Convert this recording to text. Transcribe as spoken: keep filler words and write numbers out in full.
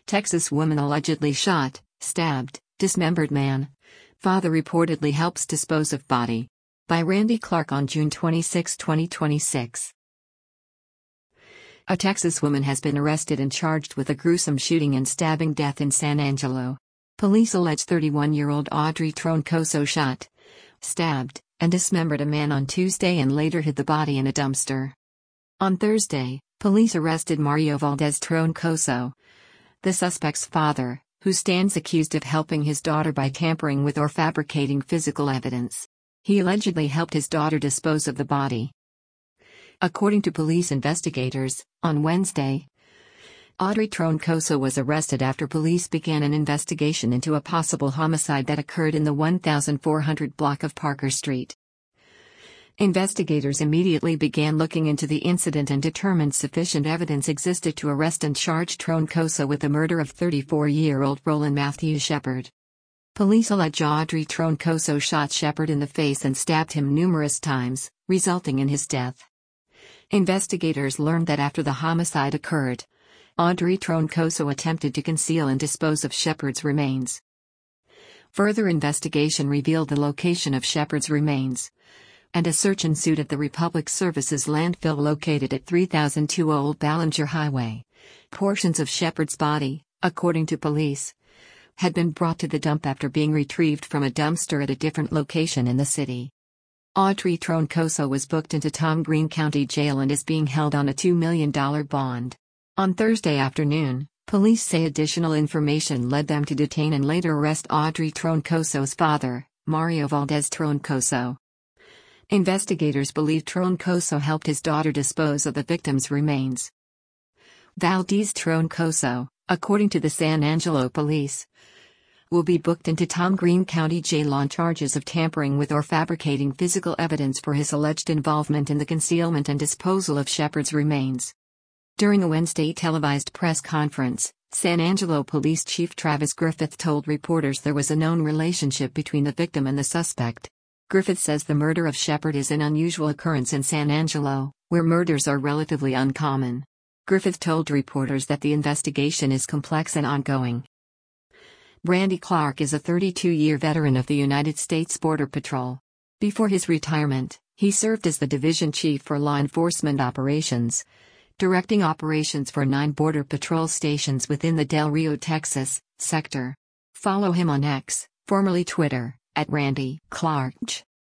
Texas woman allegedly shot, stabbed, dismembered man. Father reportedly helps dispose of body. By Randy Clark on June twenty-sixth, twenty twenty-six. A Texas woman has been arrested and charged with a gruesome shooting and stabbing death in San Angelo. Police allege thirty-one-year-old Audrey Troncoso shot, stabbed, and dismembered a man on Tuesday and later hid the body in a dumpster. On Thursday, police arrested Mario Valdez Troncoso, the suspect's father, who stands accused of helping his daughter by tampering with or fabricating physical evidence. He allegedly helped his daughter dispose of the body. According to police investigators, on Wednesday, Audrey Troncoso was arrested after police began an investigation into a possible homicide that occurred in the fourteen hundred block of Parker Street. Investigators immediately began looking into the incident and determined sufficient evidence existed to arrest and charge Troncoso with the murder of thirty-four-year-old Roland Matthew Shepard. Police allege Audrey Troncoso shot Shepard in the face and stabbed him numerous times, resulting in his death. Investigators learned that after the homicide occurred, Audrey Troncoso attempted to conceal and dispose of Shepard's remains. Further investigation revealed the location of Shepard's remains, and a search ensued at the Republic Services landfill located at three thousand two Old Ballinger Highway. Portions of Shepard's body, according to police, had been brought to the dump after being retrieved from a dumpster at a different location in the city. Audrey Troncoso was booked into Tom Green County Jail and is being held on a two million dollars bond. On Thursday afternoon, police say additional information led them to detain and later arrest Audrey Troncoso's father, Mario Valdez Troncoso. Investigators believe Troncoso helped his daughter dispose of the victim's remains. Valdez Troncoso, according to the San Angelo police, will be booked into Tom Green County Jail on charges of tampering with or fabricating physical evidence for his alleged involvement in the concealment and disposal of Shepard's remains. During a Wednesday televised press conference, San Angelo Police Chief Travis Griffith told reporters there was a known relationship between the victim and the suspect. Griffith says the murder of Shepard is an unusual occurrence in San Angelo, where murders are relatively uncommon. Griffith told reporters that the investigation is complex and ongoing. Randy Clark is a thirty-two-year veteran of the United States Border Patrol. Before his retirement, he served as the division chief for law enforcement operations, directing operations for nine Border Patrol stations within the Del Rio, Texas, sector. Follow him on X, formerly Twitter, at Randy Clark.